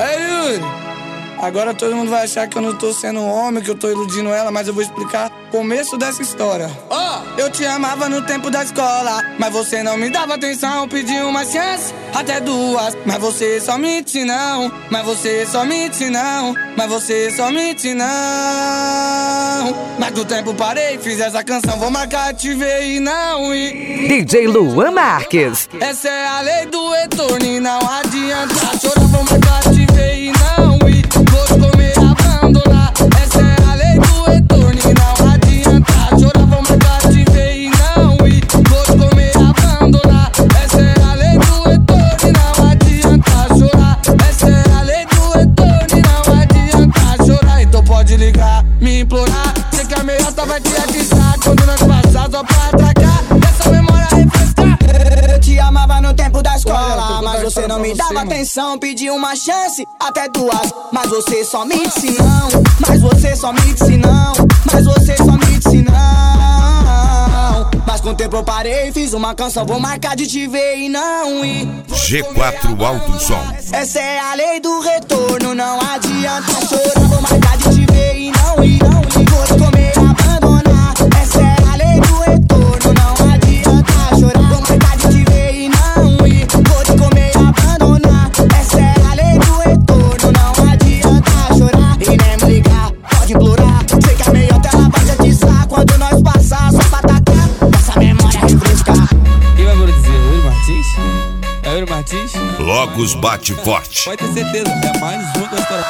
Ei, Yuri, agora todo mundo vai achar que eu não tô sendo um homem, que eu tô iludindo ela, mas eu vou explicar o começo dessa história. Eu te amava no tempo da escola, mas você não me dava atenção. Pedi uma chance, até duas, mas você só mente não. Mas você só mente não. Mas você só mente não. Mas do tempo parei, fiz essa canção, vou marcar, te ver e não ir. DJ Luan Marques. Essa é a lei do retorno e não adianta chorar, vou marcar, te ver e não ir. Vou te comer, abandonar. Essa é a lei do retorno e não adianta chorar, vou marcar, te ver e não ir. Vou te comer, abandonar. Essa é a lei do retorno e não adianta chorar. Essa é a lei do retorno e não adianta chorar. Então pode ligar, me implorar. Sei que a meiota vai te atizar quando nós passar só pra atracar. Essa memória refrescar. Eu te amava no tempo da escola, mas você não me dava atenção. Pedi uma chance, até duas, mas você só me disse não. Mas você só me disse não. Mas você só me disse não. Mas com o tempo eu parei, fiz uma canção, vou marcar de te ver e não ir. G4 Alto Som. Essa é a lei do retorno, não adianta chorar, vou marcar de te ver e não ir. Vou te comer, abandonar. Essa é a lei do retorno, não adianta chorar, vou marcar de te ver e não ir. Vou te comer, abandonar. Essa é a lei do retorno, não adianta chorar e nem me ligar, pode implorar. Sei que a meiota ela vai te atizar quando nós passar só pra atacar. Essa memória refrescar. Quem vai produzir? Yuri Martins? É Yuri Martins? Logos bate forte. Pode ter certeza, é mais um da história.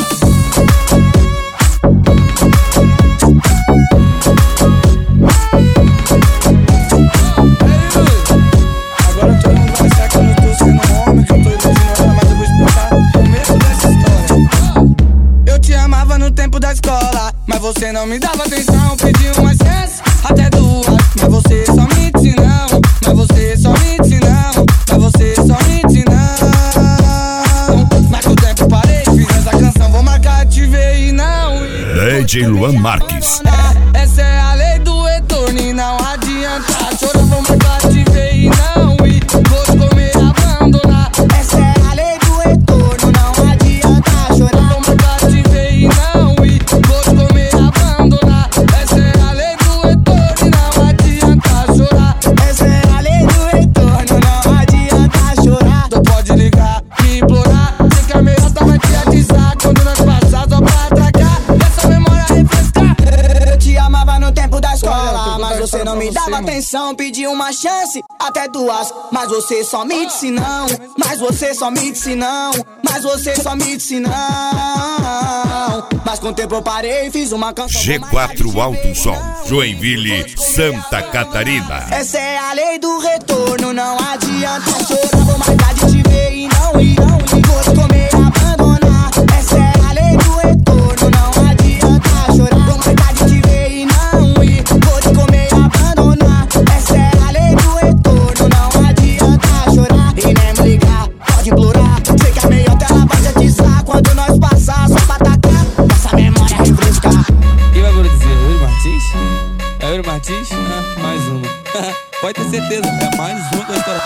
Agora todo mundo vai achar que eu não tô sendo um homem, que eu tô iludindo ela, mas eu vou explicar o começo dessa história. Eu te amava no tempo da escola, mas você não me dava atenção. Pedi uma chance, até duas, mas você só mente não. Mas você só mente não. Mas você só mente não. Mas com o tempo parei, fiz essa canção, vou marcar, te ver e não ir. DJ Luan Marques. Essa é a lei do retorno e não adianta chorar, vou marcar, te ver e não ir. Vou te comer, abandonar. Essa é a lei do retorno, não adianta chorar, Vou marcar, te ver e não ir. Vou te comer, abandonar. Essa é a lei do retorno e não adianta chorar. essa é a lei do retorno, não adianta chorar. Então pode ligar, me implorar. Sei que a meiota vai te atizar quando nós passar só pra atracar. Essa memória refrescar. Eu te amava no tempo da escola, mas você não me dava atenção. Pedi uma chance, até duas, mas você só me disse não. Mas você só me disse não. Mas você só me disse não. Mas com o tempo eu parei, fiz uma canção. G4 Alto Som. Joinville, Santa Catarina. Essa é a lei do retorno, não adianta chorar, vou marcar de te ver e não ir. Vou te comer, abandonar. Essa é a lei do retorno, não adianta chorar, vou marcar de te ver e não ir. Vou te comer, abandonar. Essa é a lei do retorno, não adianta chorar e nem me ligar, pode implorar. Sei que a meiota ela vai te atizar quando nós passar só pra atacar. Essa memória refrescar. Quem vai produzir? Yuri Martins? É Yuri Martins? Mais uma. Pode ter certeza, é mais um da história.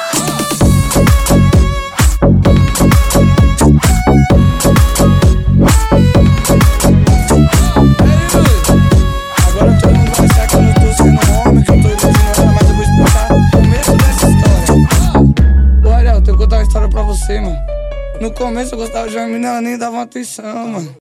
Agora todo mundo vai achar que eu não tô sendo um homem, que eu tô iludindo ela, mas eu vou explicar o começo dessa história. Olha, eu tenho que contar uma história pra você, mano. No começo eu gostava de uma menina, ela nem dava uma atenção, mano.